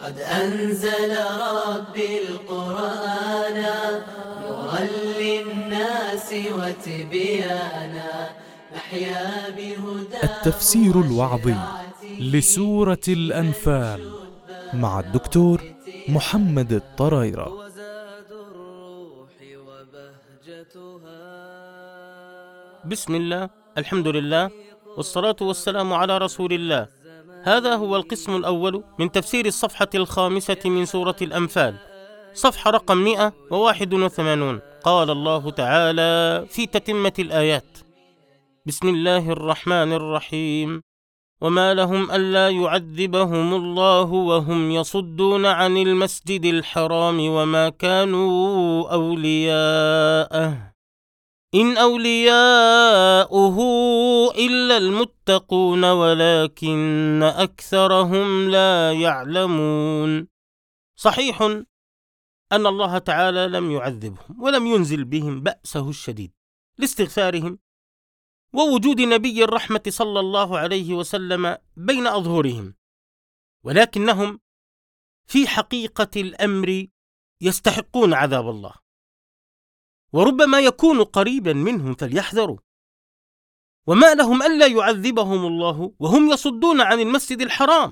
قد أنزل ربي القرآن نورا للناس وتبيانا نحيا بهداه. التفسير الوعظي لسورة الأنفال مع الدكتور محمد الطرايرة. بسم الله، الحمد لله، والصلاة والسلام على رسول الله. هذا هو القسم الأول من تفسير الصفحة 5 من سورة الأنفال، صفحة رقم 181. قال الله تعالى في تتمة الآيات: بسم الله الرحمن الرحيم: وما لهم ألا يعذبهم الله وهم يصدون عن المسجد الحرام وما كانوا أولياءه إن أولياؤه إلا المتقون ولكن أكثرهم لا يعلمون. صحيح أن الله تعالى لم يعذبهم ولم ينزل بهم بأسه الشديد لاستغفارهم ووجود نبي الرحمة صلى الله عليه وسلم بين أظهرهم، ولكنهم في حقيقة الأمر يستحقون عذاب الله، وربما يكون قريبا منهم فليحذروا. وما لهم ألا يعذبهم الله وهم يصدون عن المسجد الحرام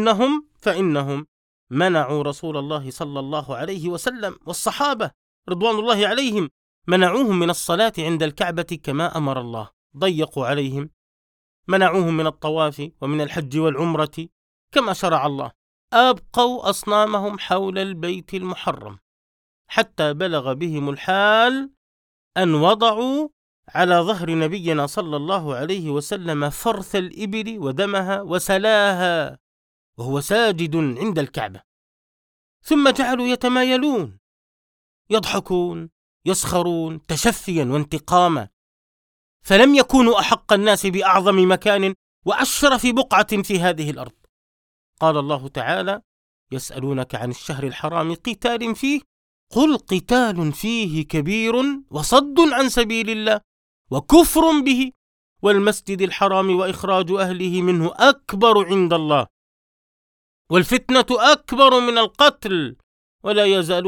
فإنهم منعوا رسول الله صلى الله عليه وسلم والصحابة رضوان الله عليهم، منعوهم من الصلاة عند الكعبة كما أمر الله، ضيقوا عليهم، منعوهم من الطواف ومن الحج والعمرة كما شرع الله، أبقوا أصنامهم حول البيت المحرم، حتى بلغ بهم الحال أن وضعوا على ظهر نبينا صلى الله عليه وسلم فرث الإبل ودمها وسلاها وهو ساجد عند الكعبة، ثم جعلوا يتمايلون يضحكون يسخرون تشفيا وانتقاما، فلم يكونوا أحق الناس بأعظم مكان وأشرف بقعة في هذه الأرض. قال الله تعالى: يسألونك عن الشهر الحرام قتال فيه قل قتال فيه كبير وصد عن سبيل الله وكفر به والمسجد الحرام وإخراج أهله منه أكبر عند الله والفتنة أكبر من القتل ولا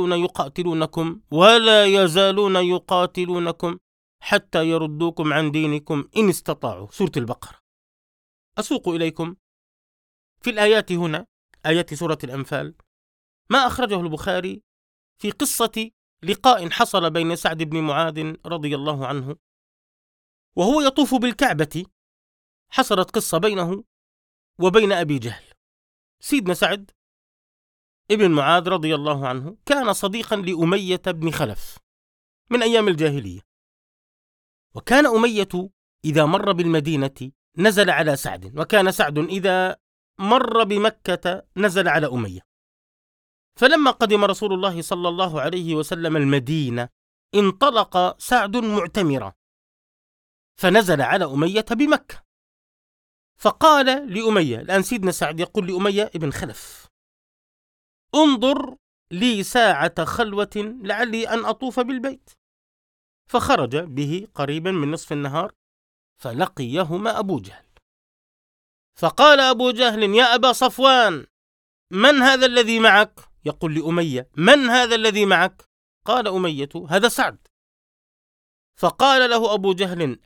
يزالون يقاتلونكم حتى يردوكم عن دينكم إن استطاعوا. سورة البقرة. أسوق إليكم في الآيات هنا، آيات سورة الأنفال، ما أخرجه البخاري في قصة لقاء حصل بين سعد بن معاذ رضي الله عنه وهو يطوف بالكعبة. حصلت قصة بينه وبين أبي جهل. سيدنا سعد ابن معاذ رضي الله عنه كان صديقا لأمية بن خلف من أيام الجاهلية، وكان أمية إذا مر بالمدينة نزل على سعد، وكان سعد إذا مر بمكة نزل على أمية. فلما قدم رسول الله صلى الله عليه وسلم المدينة انطلق سعد معتمرا فنزل على أمية بمكة، فقال لأمية، الآن سيدنا سعد يقول لأمية ابن خلف: انظر لي ساعة خلوة لعلي أن أطوف بالبيت. فخرج به قريبا من نصف النهار فلقيهما أبو جهل، فقال أبو جهل: يا أبا صفوان، من هذا الذي معك؟ يقول لأمية: من هذا الذي معك؟ قال أمية: هذا سعد. فقال له أبو جهل: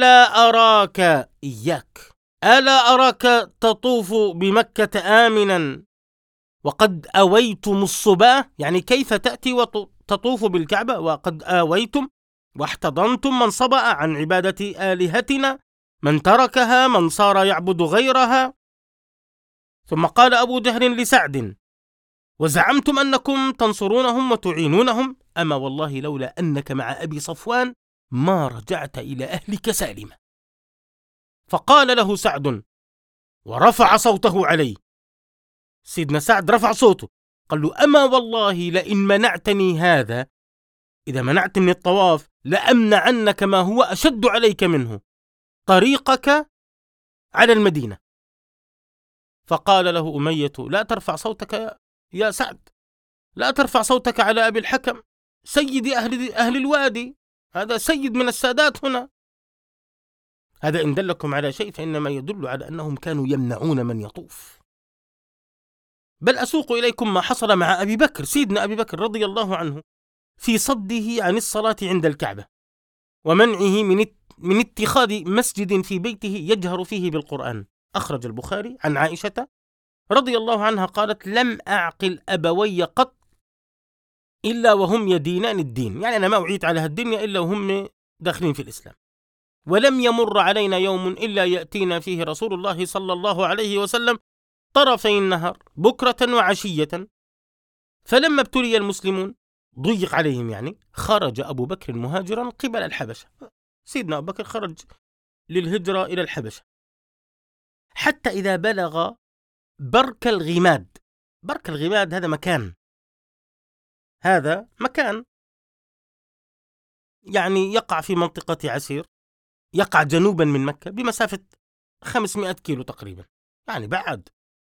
ألا أراك تطوف بمكة آمنا وقد أويتم الصباة؟ يعني كيف تأتي وتطوف بالكعبة وقد آويتم واحتضنتم من صبأ عن عبادة آلهتنا، من تركها، من صار يعبد غيرها. ثم قال أبو جهل لسعد: وزعمتم أنكم تنصرونهم وتعينونهم، أما والله لولا أنك مع أبي صفوان ما رجعت إلى أهلك سالما. فقال له سعد ورفع صوته عليه. سيدنا سعد رفع صوته قال له: أما والله لئن منعتني هذا، إذا منعتني الطواف لأمنعنك ما هو أشد عليك منه، طريقك على المدينة. فقال له أمية: لا ترفع صوتك يا سعد، لا ترفع صوتك على أبي الحكم سيد أهل الوادي، هذا سيد من السادات هنا. هذا إن دلكم على شيء فإنما يدل على أنهم كانوا يمنعون من يطوف. بل أسوق إليكم ما حصل مع أبي بكر، سيدنا أبي بكر رضي الله عنه، في صده عن الصلاة عند الكعبة ومنعه من اتخاذ مسجد في بيته يجهر فيه بالقرآن. أخرج البخاري عن عائشة رضي الله عنها قالت: لم أعقل أبوي قط إلا وهم يدينان الدين، يعني أنا ما أعيت على الدنيا إلا وهم داخلين في الإسلام. ولم يمر علينا يوم إلا يأتينا فيه رسول الله صلى الله عليه وسلم طرفي النهار بكرة وعشية، فلما ابتلي المسلمون ضيق عليهم، يعني خرج أبو بكر مهاجرا قبل الحبشة. سيدنا أبو بكر خرج للهجرة إلى الحبشة حتى إذا بلغ برك الغماد. برك الغماد هذا مكان يعني يقع في منطقة عسير، يقع جنوبا من مكة بمسافة 500 كيلو تقريبا، يعني بعد.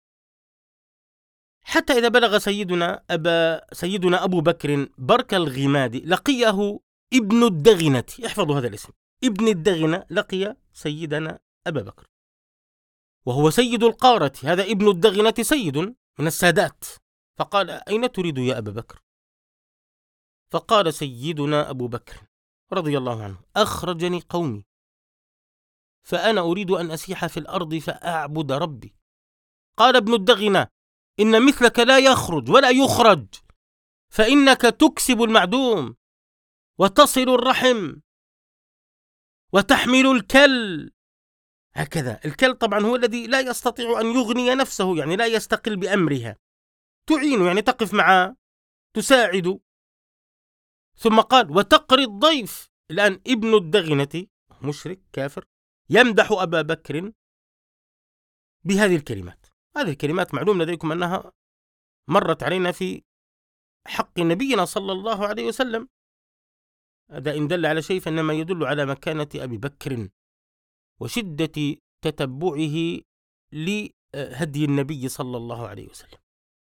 حتى إذا بلغ سيدنا أبو بكر برك الغماد لقيه ابن الدغنة. احفظوا هذا الاسم، ابن الدغنة لقي سيدنا أبا بكر وهو سيد القارة. هذا ابن الدغنة سيد من السادات. فقال: أين تريد يا أبا بكر؟ فقال سيدنا أبو بكر رضي الله عنه: أخرجني قومي فأنا أريد أن أسيح في الأرض فأعبد ربي. قال ابن الدغنة: إن مثلك لا يخرج ولا يخرج، فإنك تكسب المعدوم وتصل الرحم وتحمل الكل. هكذا الكل طبعا هو الذي لا يستطيع أن يغني نفسه، يعني لا يستقل بأمرها، تعين يعني تقف معه تساعد. ثم قال: وتقري الضيف. الآن ابن الدغنة مشرك كافر يمدح أبا بكر بهذه الكلمات. هذه الكلمات معلوم لديكم أنها مرت علينا في حق نبينا صلى الله عليه وسلم. هذا إن دل على شيء فإنما يدل على مكانة أبي بكر وشدة تتبعه لهدي النبي صلى الله عليه وسلم.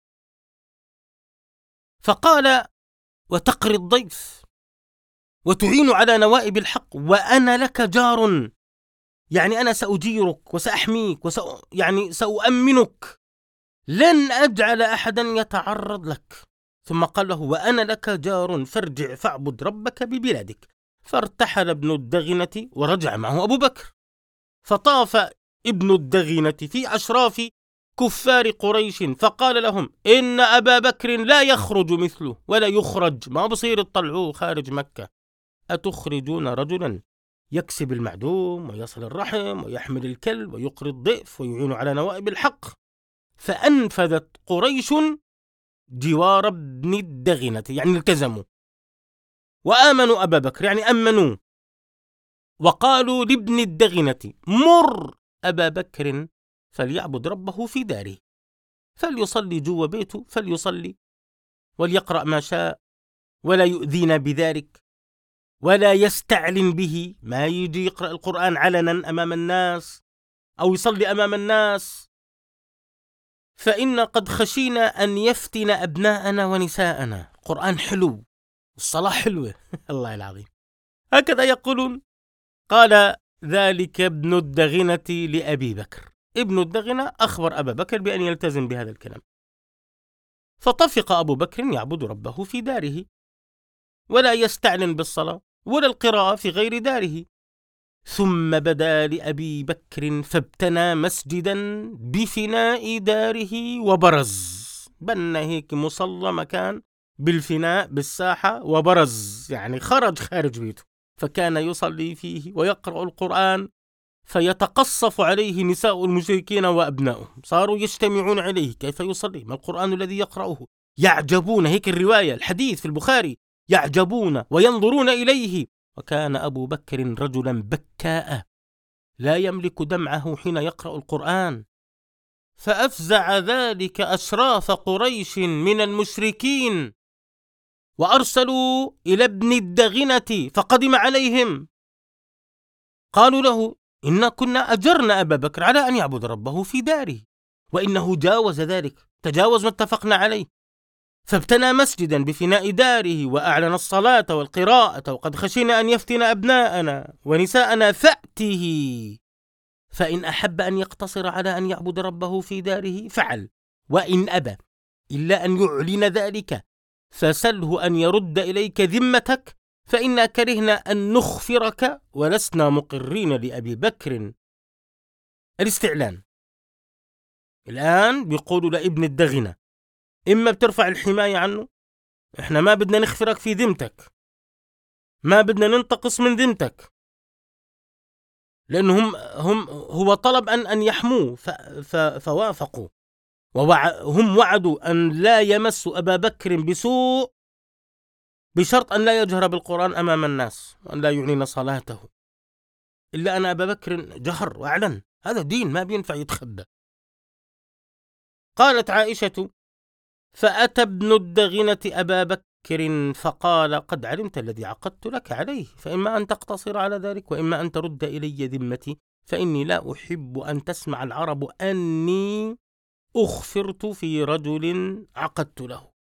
فقال: وتقري الضيف وتعين على نوائب الحق وأنا لك جار، يعني أنا سأجيرك وسأحميك يعني سأؤمنك، لن أجعل أحدا يتعرض لك. ثم قال له: وأنا لك جار فارجع فاعبد ربك ببلادك. فارتحل ابن الدغنة ورجع معه أبو بكر، فطاف ابن الدغنة في أشراف كفار قريش فقال لهم: إن أبا بكر لا يخرج مثله ولا يخرج، ما بصير تطلعوه خارج مكة. أتخرجون رجلا يكسب المعدوم ويصل الرحم ويحمل الكلب ويقري الضيف ويعين على نوائب الحق؟ فأنفذت قريش جوار ابن الدغنة، يعني التزموا وآمنوا أبا بكر، يعني أمنوا، وقالوا لابن الدغنة: مر أبا بكر فليعبد ربه في داره، فليصلي جوا بيته، فليصلي وليقرأ ما شاء ولا يؤذينا بذلك ولا يستعلن به، ما يجي يقرأ القرآن علنا أمام الناس أو يصلي أمام الناس، فإن قد خشينا أن يفتن أبناءنا ونساءنا. القرآن حلو والصلاة حلوة الله العظيم، هكذا يقولون. قال ذلك ابن الدغنة لأبي بكر. ابن الدغنة أخبر أبا بكر بأن يلتزم بهذا الكلام، فطفق أبو بكر يعبد ربه في داره ولا يستعلن بالصلاة ولا القراءة في غير داره. ثم بدا لأبي بكر فابتنى مسجدا بفناء داره وبرز، بنى هيك مصلى مكان بالفناء بالساحة وبرز، يعني خارج بيته، فكان يصلي فيه ويقرأ القرآن فيتقصف عليه نساء المشركين وأبنائهم، صاروا يجتمعون عليه كيف يصلي، ما القرآن الذي يقرأه، يعجبون، هيك الرواية الحديث في البخاري، يعجبون وينظرون إليه. وكان أبو بكر رجلا بكاء لا يملك دمعه حين يقرأ القرآن، فأفزع ذلك أشراف قريش من المشركين وأرسلوا إلى ابن الدغنة فقدم عليهم، قالوا له: إنا كنا أجرنا أبا بكر على أن يعبد ربه في داره، وإنه جاوز ذلك، تجاوز ما اتفقنا عليه، فابتنى مسجدا بفناء داره وأعلن الصلاة والقراءة، وقد خشينا أن يفتن أبناءنا ونساءنا، فأته، فإن أحب أن يقتصر على أن يعبد ربه في داره فعل، وإن أبى إلا أن يعلن ذلك، فسله أن يرد إليك ذمتك، فإنا كرهنا أن نخفرك ولسنا مقرين لأبي بكر الاستعلان. الآن بيقولوا لابن الدغنة إما بترفع الحماية عنه، إحنا ما بدنا نخفرك في ذمتك، ما بدنا ننتقص من ذمتك، لأنهم هو طلب أن يحموه فوافقوا، وهم وعدوا أن لا يمسوا أبا بكر بسوء بشرط أن لا يجهر بالقرآن أمام الناس وأن لا يعلن صلاته، إلا أن أبا بكر جهر وأعلن، هذا دين ما بينفع يتخبى. قالت عائشة: فأتى ابن الدغنة أبا بكر فقال: قد علمت الذي عقدت لك عليه، فإما أن تقتصر على ذلك وإما أن ترد إلي ذمتي، فإني لا أحب أن تسمع العرب أني أخفرت في رجل عقدت له.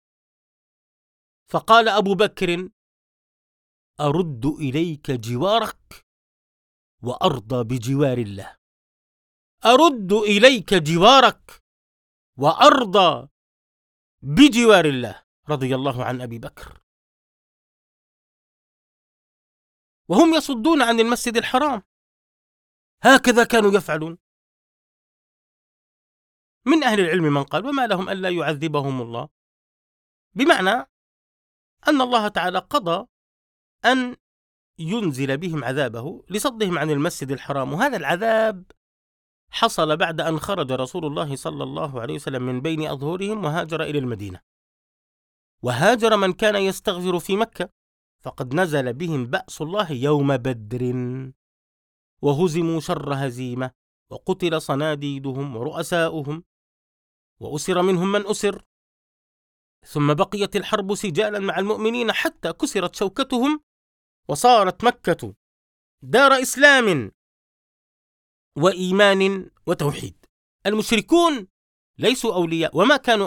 فقال أبو بكر: أرد إليك جوارك وأرضى بجوار الله، أرد إليك جوارك وأرضى بجوار الله، رضي الله عن أبي بكر. وهم يصدون عن المسجد الحرام، هكذا كانوا يفعلون. من أهل العلم من قال: وما لهم ألا يعذبهم الله، بمعنى أن الله تعالى قضى أن ينزل بهم عذابه لصدهم عن المسجد الحرام، وهذا العذاب حصل بعد أن خرج رسول الله صلى الله عليه وسلم من بين أظهرهم وهاجر إلى المدينة، وهاجر من كان يستغفر في مكة، فقد نزل بهم بأس الله يوم بدر، وهزموا شر هزيمة، وقتل صناديدهم ورؤساؤهم، وأسر منهم من أسر، ثم بقيت الحرب سجالا مع المؤمنين حتى كسرت شوكتهم، وصارت مكة دار إسلام وإيمان وتوحيد. المشركون ليسوا أولياء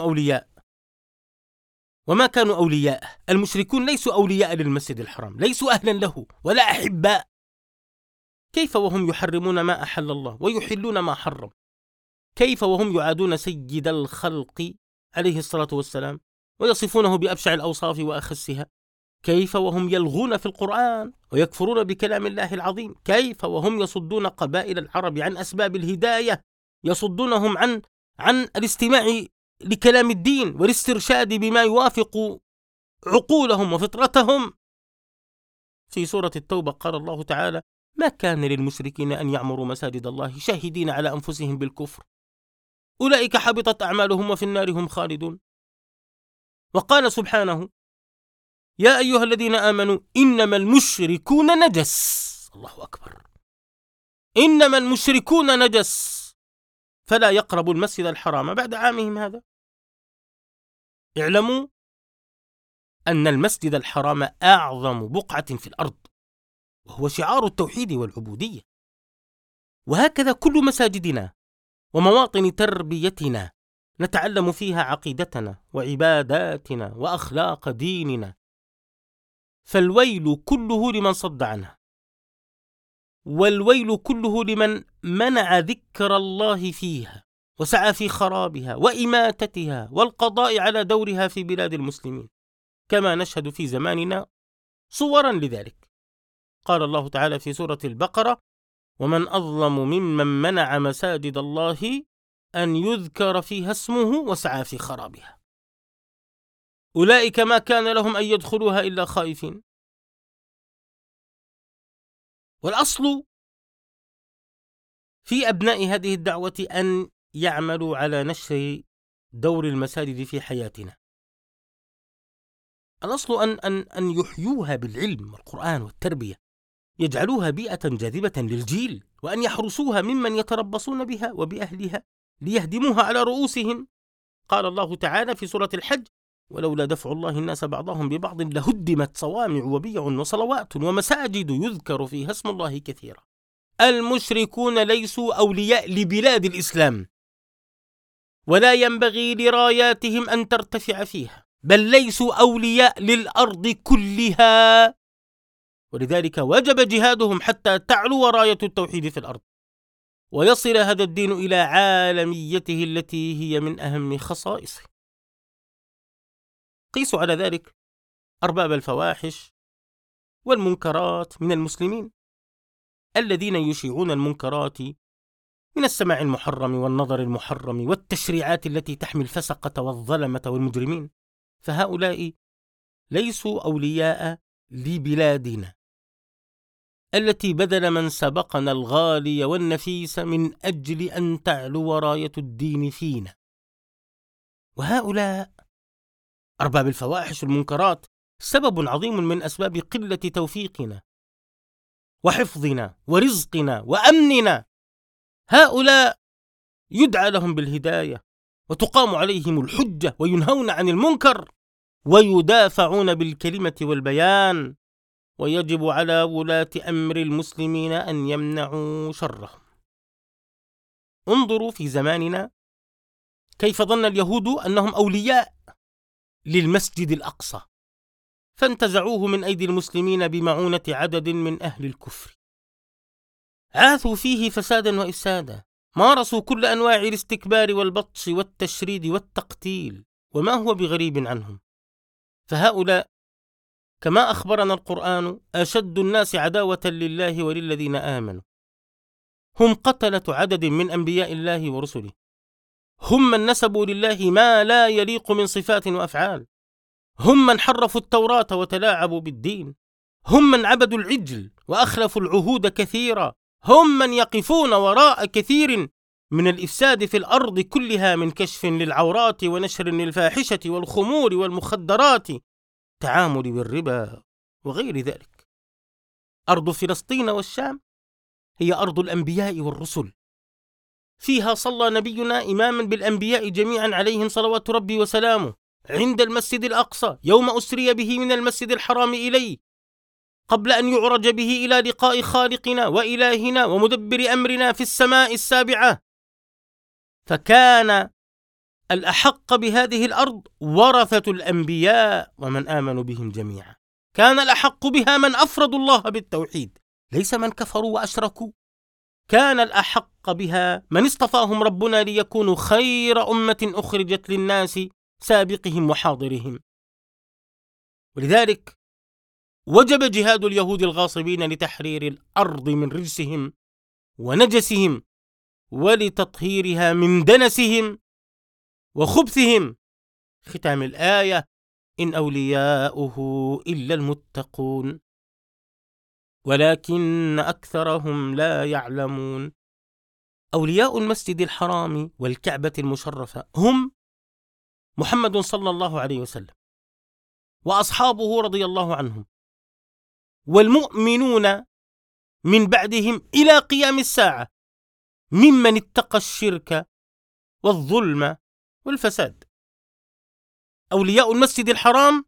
وما كانوا أولياء. المشركون ليسوا أولياء للمسجد الحرام، ليسوا أهلا له ولا أحباء. كيف وهم يحرمون ما أحل الله ويحلون ما حرم؟ كيف وهم يعادون سيد الخلق عليه الصلاة والسلام ويصفونه بأبشع الأوصاف وأخسها؟ كيف وهم يلغون في القرآن ويكفرون بكلام الله العظيم؟ كيف وهم يصدون قبائل العرب عن أسباب الهداية، يصدونهم عن الاستماع لكلام الدين والاسترشاد بما يوافق عقولهم وفطرتهم؟ في سورة التوبة قال الله تعالى: ما كان للمشركين أن يعمروا مساجد الله شاهدين على أنفسهم بالكفر، أولئك حبطت أعمالهم وفي النار هم خالدون. وقال سبحانه: يا أيها الذين آمنوا إنما المشركون نجس. الله أكبر، إنما المشركون نجس فلا يقربوا المسجد الحرام بعد عامهم هذا. اعلموا أن المسجد الحرام أعظم بقعة في الأرض، وهو شعار التوحيد والعبودية، وهكذا كل مساجدنا ومواطن تربيتنا نتعلم فيها عقيدتنا وعباداتنا وأخلاق ديننا، فالويل كله لمن صد عنها، والويل كله لمن منع ذكر الله فيها وسعى في خرابها وإماتتها والقضاء على دورها في بلاد المسلمين، كما نشهد في زماننا صورا لذلك. قال الله تعالى في سورة البقرة: ومن أظلم ممن منع مساجد الله أن يذكر فيها اسمه وسعى في خرابها، أولئك ما كان لهم أن يدخلوها إلا خائفين. والأصل في أبناء هذه الدعوة أن يعملوا على نشر دور المساجد في حياتنا. الأصل أن يحيوها بالعلم والقرآن والتربية، يجعلوها بيئة جاذبة للجيل، وأن يحرسوها ممن يتربصون بها وبأهلها ليهدموها على رؤوسهم. قال الله تعالى في سورة الحج: ولولا دفع الله الناس بعضهم ببعض لهدمت صوامع وبيع وصلوات ومساجد يذكر فيها اسم الله كثيرا. المشركون ليسوا أولياء لبلاد الإسلام، ولا ينبغي لراياتهم أن ترتفع فيها، بل ليسوا أولياء للأرض كلها، ولذلك وجب جهادهم حتى تعلو راية التوحيد في الأرض، ويصل هذا الدين إلى عالميته التي هي من أهم خصائصه. قيسوا على ذلك أرباب الفواحش والمنكرات من المسلمين الذين يشيعون المنكرات من السماع المحرم والنظر المحرم والتشريعات التي تحمي الفسقة والظلمة والمجرمين، فهؤلاء ليسوا أولياء لبلادنا التي بذل من سبقنا الغالي والنفيس من أجل أن تعلو راية الدين فينا. وهؤلاء أرباب الفواحش والمنكرات سبب عظيم من أسباب قلة توفيقنا وحفظنا ورزقنا وأمننا. هؤلاء يدعى لهم بالهداية وتقام عليهم الحجة وينهون عن المنكر ويدافعون بالكلمة والبيان، ويجب على ولاة أمر المسلمين أن يمنعوا شرهم. انظروا في زماننا كيف ظن اليهود أنهم أولياء للمسجد الأقصى، فانتزعوه من أيدي المسلمين بمعونة عدد من أهل الكفر، عاثوا فيه فسادا وإفسادا، مارسوا كل أنواع الاستكبار والبطش والتشريد والتقتيل، وما هو بغريب عنهم. فهؤلاء كما أخبرنا القرآن أشد الناس عداوة لله وللذين آمنوا، هم قتلة عدد من أنبياء الله ورسله، هم من نسبوا لله ما لا يليق من صفات وأفعال، هم من حرفوا التوراة وتلاعبوا بالدين، هم من عبدوا العجل وأخلفوا العهود كثيرا، هم من يقفون وراء كثير من الإفساد في الأرض كلها من كشف للعورات ونشر للفاحشة والخمور والمخدرات، تعامل بالربا وغير ذلك. أرض فلسطين والشام هي أرض الأنبياء والرسل، فيها صلى نبينا إماما بالأنبياء جميعا عليهم صلوات ربي وسلامه عند المسجد الأقصى يوم أسري به من المسجد الحرام إليه، قبل أن يعرج به إلى لقاء خالقنا وإلهنا ومدبر أمرنا في السماء السابعة. فكان الأحق بهذه الأرض ورثة الأنبياء ومن آمنوا بهم جميعا، كان الأحق بها من أفردوا الله بالتوحيد ليس من كفروا وأشركوا، كان الأحق بها من اصطفاهم ربنا ليكونوا خير أمة أخرجت للناس سابقهم وحاضرهم. ولذلك وجب جهاد اليهود الغاصبين لتحرير الأرض من رجسهم ونجسهم ولتطهيرها من دنسهم وخبثهم. ختام الآية: إن أولياؤه إلا المتقون ولكن أكثرهم لا يعلمون. أولياء المسجد الحرام والكعبة المشرفة هم محمد صلى الله عليه وسلم وأصحابه رضي الله عنهم، والمؤمنون من بعدهم إلى قيام الساعة ممن اتقى الشرك والظلم والفساد. أولياء المسجد الحرام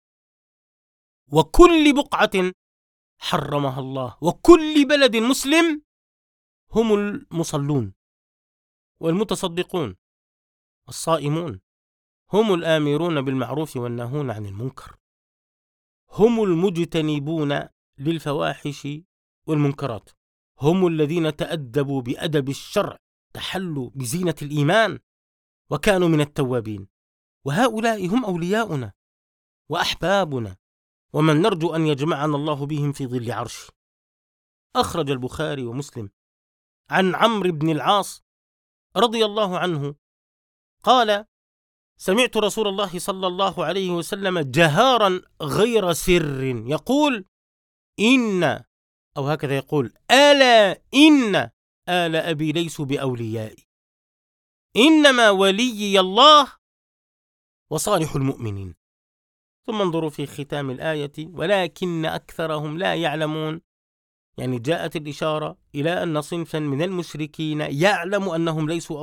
وكل بقعة حرمها الله وكل بلد مسلم هم المصلون والمتصدقون والصائمون، هم الآمرون بالمعروف والناهون عن المنكر، هم المجتنبون للفواحش والمنكرات، هم الذين تأدبوا بأدب الشرع، تحلوا بزينة الإيمان وكانوا من التوابين. وهؤلاء هم أولياؤنا وأحبابنا ومن نرجو أن يجمعنا الله بهم في ظل عرشه. أخرج البخاري ومسلم عن عمرو بن العاص رضي الله عنه قال: سمعت رسول الله صلى الله عليه وسلم جهارا غير سر يقول: إن، أو هكذا يقول: ألا إن آل أبي ليسوا بأوليائي، إنما وليي الله وصالح المؤمنين. ثم انظروا في ختام الآية: ولكن أكثرهم لا يعلمون، يعني جاءت الإشارة إلى أن صنفا من المشركين يعلم أنهم ليسوا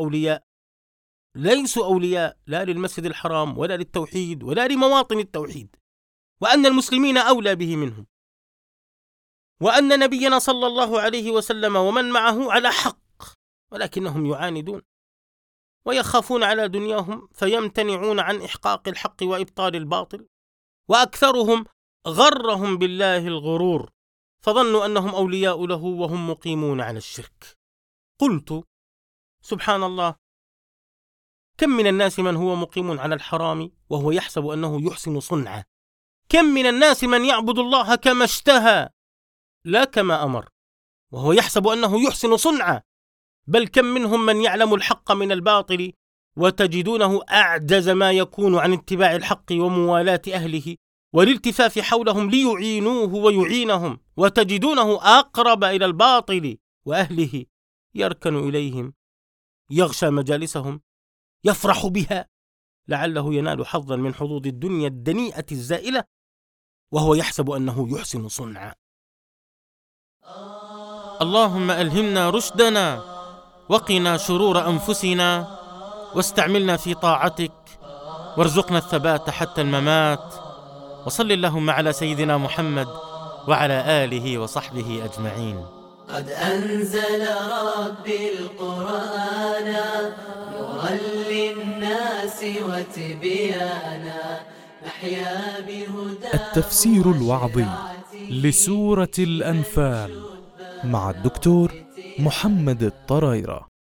أولياء لا للمسجد الحرام ولا للتوحيد ولا لمواطن التوحيد، وأن المسلمين أولى به منهم، وأن نبينا صلى الله عليه وسلم ومن معه على حق، ولكنهم يعاندون ويخافون على دنياهم فيمتنعون عن إحقاق الحق وإبطال الباطل، وأكثرهم غرهم بالله الغرور فظنوا أنهم أولياء له وهم مقيمون على الشرك. قلت: سبحان الله، كم من الناس من هو مقيم على الحرام وهو يحسب أنه يحسن صنعة. كم من الناس من يعبد الله كما اشتهى لا كما أمر وهو يحسب أنه يحسن صنعة. بل كم منهم من يعلم الحق من الباطل وتجدونه أعجز ما يكون عن اتباع الحق وموالاة أهله والالتفاف حولهم ليعينوه ويعينهم، وتجدونه أقرب إلى الباطل وأهله، يركن إليهم، يغشى مجالسهم، يفرح بها لعله ينال حظا من حظوظ الدنيا الدنيئة الزائلة وهو يحسب أنه يحسن صنعا. اللهم ألهمنا رشدنا وقنا شرور أنفسنا واستعملنا في طاعتك وارزقنا الثبات حتى الممات. وصل اللهم على سيدنا محمد وعلى آله وصحبه أجمعين. قد أنزل ربي القرآن نورا للناس وتبيانا نحيا بهداه. التفسير الوعظي لسورة الأنفال مع الدكتور محمد الطرايرة.